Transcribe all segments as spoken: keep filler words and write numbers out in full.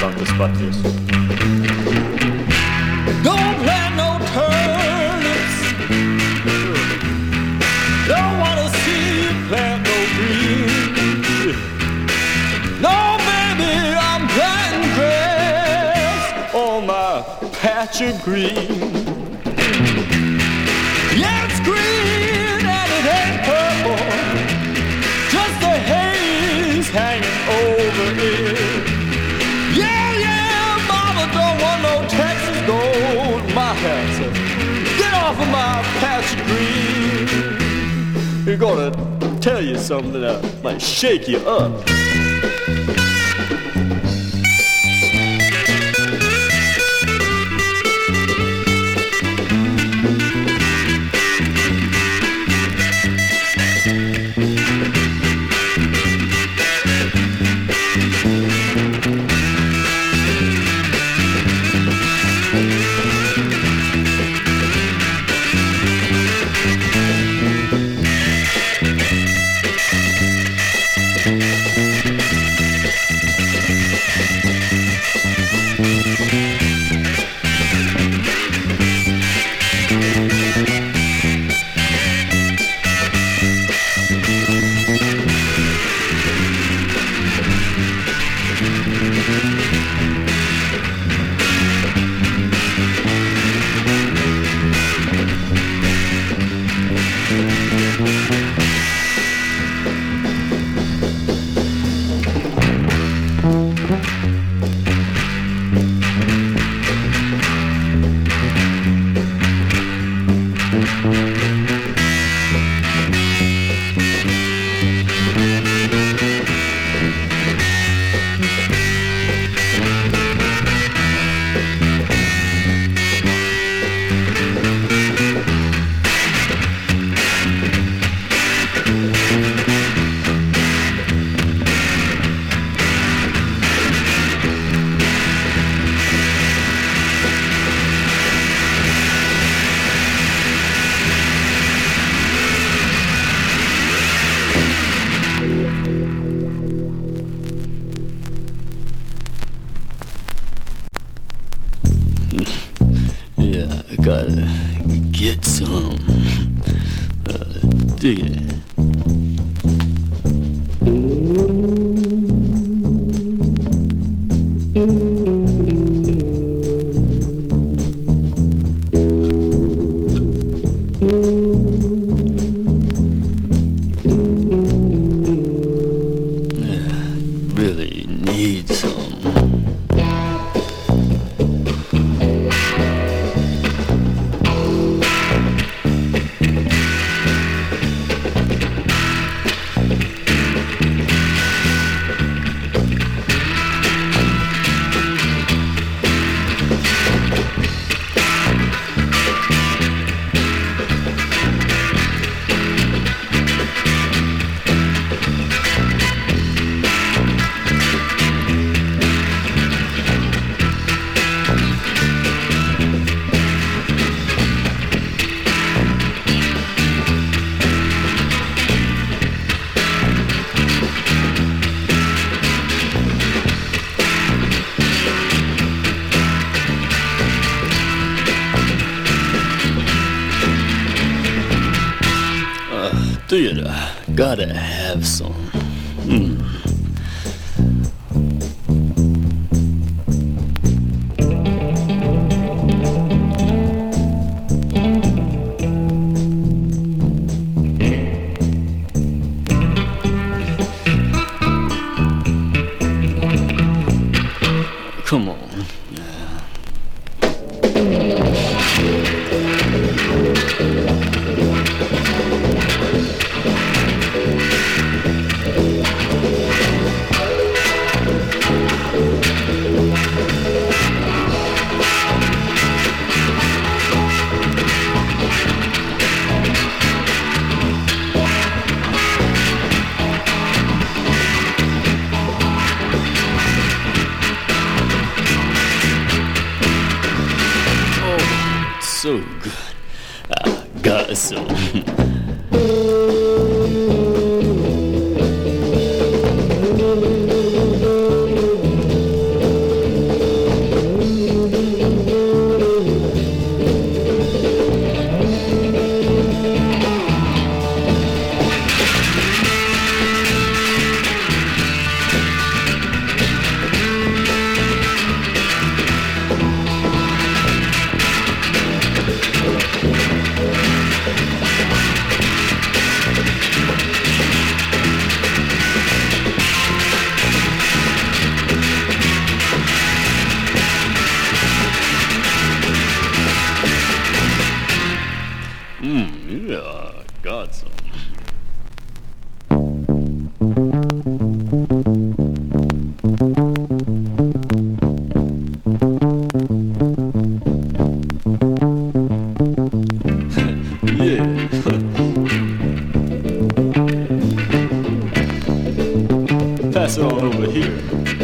song just about this. Don't plant no turnips. Don't wanna see you plant no greens. No, baby, I'm planting grass on my patch of green. Yeah, it's green and it ain't purple, just the haze hanging over it. Yeah, yeah, mama don't want no Texas gold in my house. Get off of my patch of green. You're gonna tell you something that might shake you up. Yeah, I gotta get some. Uh, dig it. Yeah, really need some. Do you gotta have some? Mm. Come on. So good. I got some. got some. Yeah. Pass it on over here.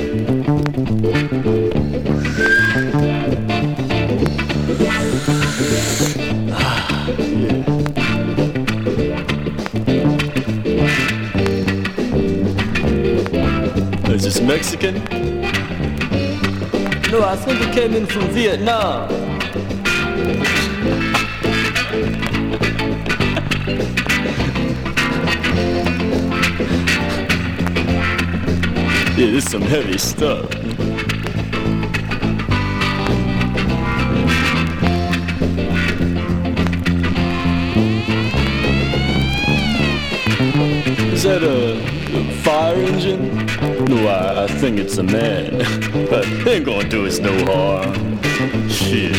Is this Mexican? No, I think it came in from Vietnam. Yeah, this is some heavy stuff. Is that a, a fire engine? No, I, I think it's a man. But they ain't gonna do us no harm. Shit.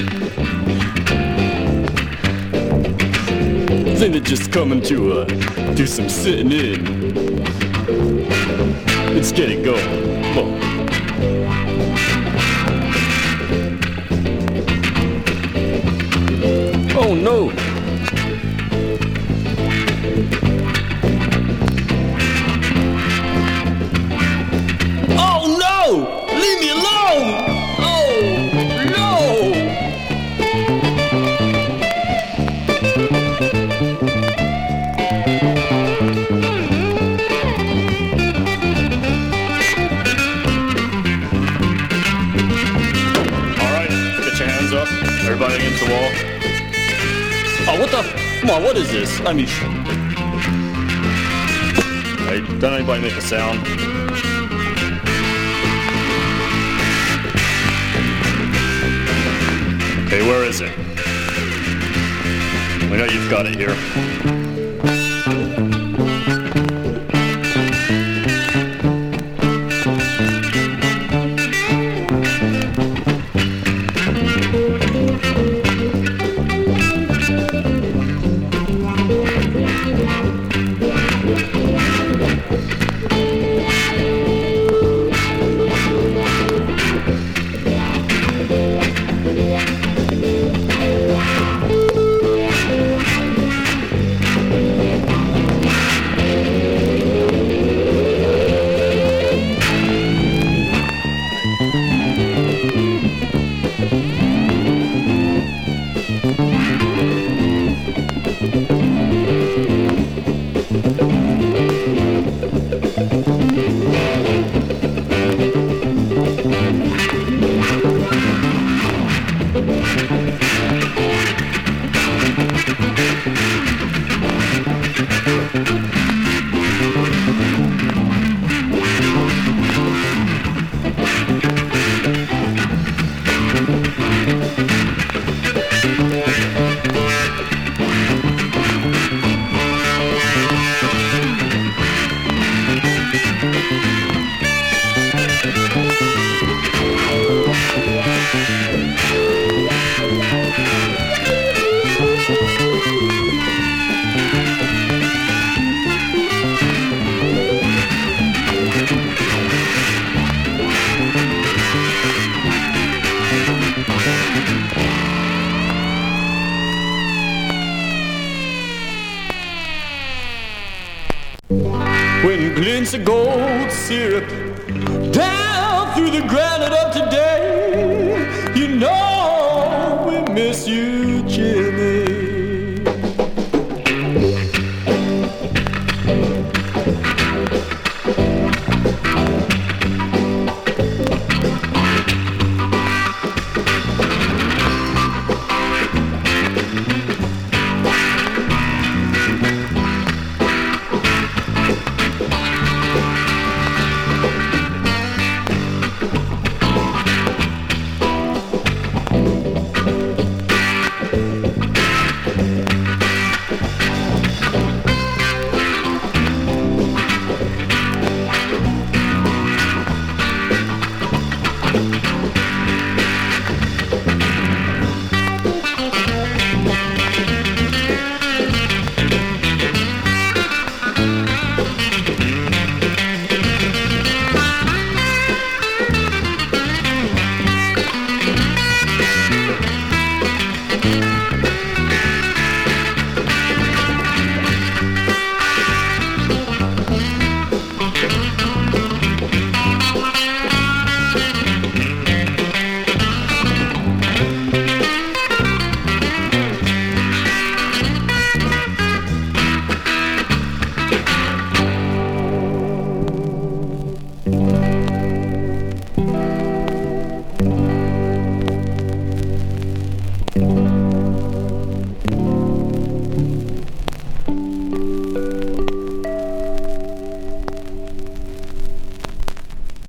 I think they're just coming to uh, do some sitting in. Let's get it going. Come on. Oh no! Oh no! Leave me alone! Oh no! Alright, get your hands up. Everybody against the wall. Oh, what the? Come on, what is this? I mean... Hey, don't anybody make a sound? Okay, where is it? We know you've got it here. When glints of gold syrup down through the granite of today, you know we miss you.